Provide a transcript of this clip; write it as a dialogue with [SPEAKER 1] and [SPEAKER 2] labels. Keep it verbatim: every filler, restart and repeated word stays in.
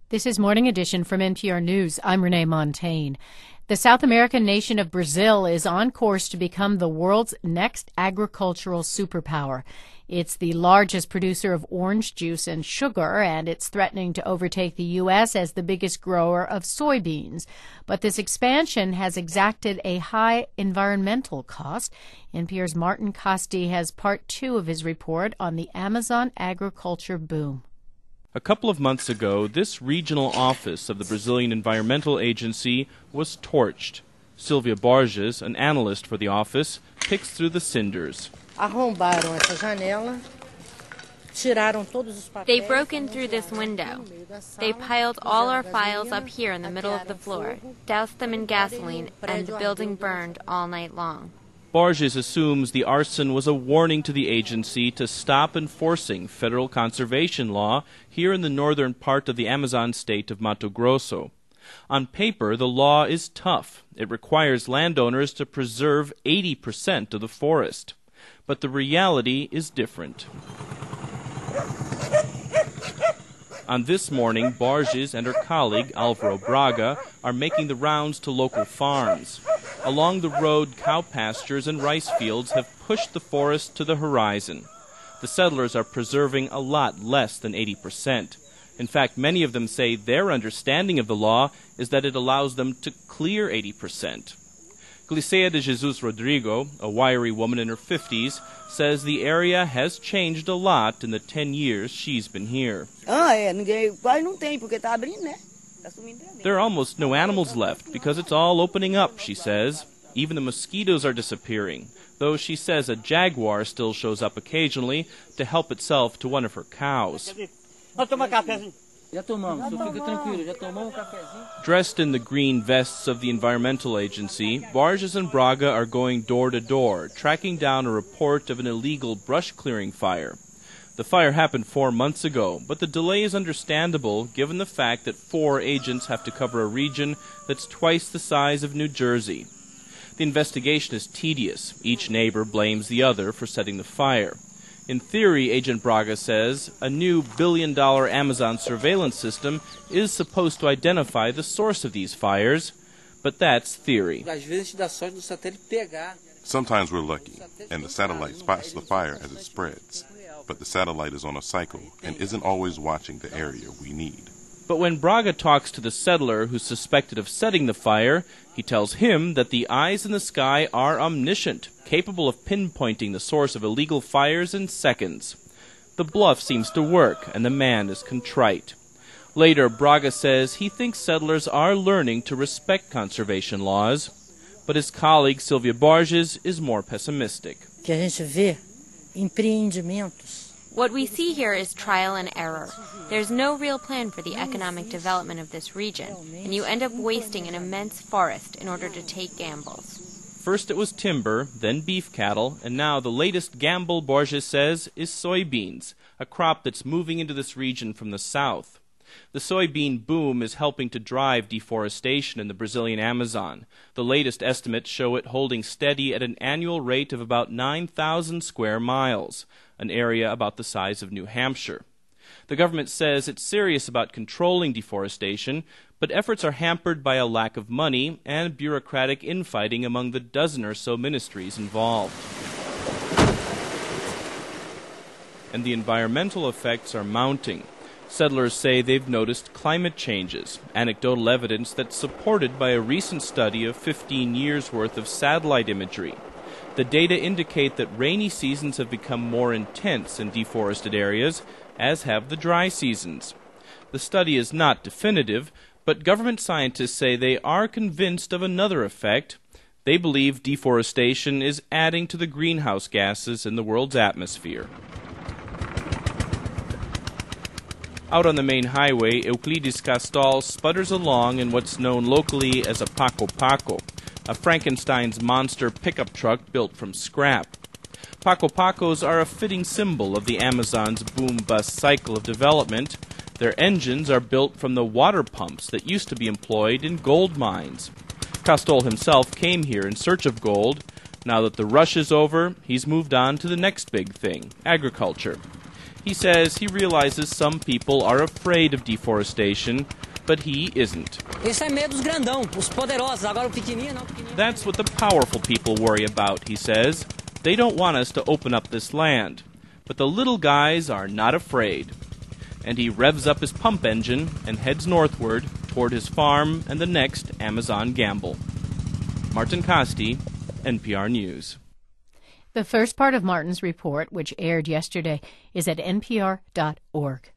[SPEAKER 1] This is Morning Edition from N P R News. I'm Renee Montaigne. The South American nation of Brazil is on course to become the world's next agricultural superpower. It's the largest producer of orange juice and sugar, and it's threatening to overtake the U S as the biggest grower of soybeans. But this expansion has exacted a high environmental cost. N P R's Martin Kaste has part two of his report on the Amazon agriculture boom.
[SPEAKER 2] A couple of months ago, this regional office of the Brazilian Environmental Agency was torched. Silvia Borges, an analyst for the office, picks through the cinders.
[SPEAKER 3] They broke in through this window. They piled all our files up here in the middle of the floor, doused them in gasoline, and the building burned all night long.
[SPEAKER 2] Borges assumes the arson was a warning to the agency to stop enforcing federal conservation law here in the northern part of the Amazon state of Mato Grosso. On paper, the law is tough. It requires landowners to preserve eighty percent of the forest. But the reality is different. On this morning, Borges and her colleague, Alvaro Braga, are making the rounds to local farms. Along the road, cow pastures and rice fields have pushed the forest to the horizon. The settlers are preserving a lot less than eighty percent. In fact, many of them say their understanding of the law is that it allows them to clear eighty percent. Glicea de Jesus Rodrigo, a wiry woman in her fifties, says the area has changed a lot in the ten years she's been here. There are almost no animals left because it's all opening up, she says. Even the mosquitoes are disappearing, though she says a jaguar still shows up occasionally to help itself to one of her cows. Dressed in the green vests of the Environmental Agency, Borges and Braga are going door to door, tracking down a report of an illegal brush-clearing fire. The fire happened four months ago, but the delay is understandable given the fact that four agents have to cover a region that's twice the size of New Jersey. The investigation is tedious. Each neighbor blames the other for setting the fire. In theory, Agent Braga says, a new billion-dollar Amazon surveillance system is supposed to identify the source of these fires, but that's theory.
[SPEAKER 4] Sometimes we're lucky, and the satellite spots the fire as it spreads. But the satellite is on a cycle and isn't always watching the area we need.
[SPEAKER 2] But when Braga talks to the settler who's suspected of setting the fire, he tells him that the eyes in the sky are omniscient, capable of pinpointing the source of illegal fires in seconds. The bluff seems to work, and the man is contrite. Later, Braga says he thinks settlers are learning to respect conservation laws, but his colleague Silvia Borges is more pessimistic.
[SPEAKER 3] What we see here is trial and error. There's no real plan for the economic development of this region, and you end up wasting an immense forest in order to take gambles.
[SPEAKER 2] First it was timber, then beef cattle, and now the latest gamble, Borges says, is soybeans, a crop that's moving into this region from the south. The soybean boom is helping to drive deforestation in the Brazilian Amazon. The latest estimates show it holding steady at an annual rate of about nine thousand square miles, an area about the size of New Hampshire. The government says it's serious about controlling deforestation, but efforts are hampered by a lack of money and bureaucratic infighting among the dozen or so ministries involved. And the environmental effects are mounting. Settlers say they've noticed climate changes, anecdotal evidence that's supported by a recent study of fifteen years' worth of satellite imagery. The data indicate that rainy seasons have become more intense in deforested areas, as have the dry seasons. The study is not definitive, but government scientists say they are convinced of another effect. They believe deforestation is adding to the greenhouse gases in the world's atmosphere. Out on the main highway, Euclides Castal sputters along in what's known locally as a Paco Paco, a Frankenstein's monster pickup truck built from scrap. Paco Pacos are a fitting symbol of the Amazon's boom-bust cycle of development. Their engines are built from the water pumps that used to be employed in gold mines. Castal himself came here in search of gold. Now that the rush is over, he's moved on to the next big thing, agriculture. He says he realizes some people are afraid of deforestation, but he isn't.
[SPEAKER 5] Esse é medo dos grandão, os poderosos, agora o pequenininho não, pequenininho.
[SPEAKER 2] That's what the powerful people worry about, he says. They don't want us to open up this land. But the little guys are not afraid. And he revs up his pump engine and heads northward toward his farm and the next Amazon gamble. Martin Costi, N P R News.
[SPEAKER 1] The first part of Martin's report, which aired yesterday, is at N P R dot org.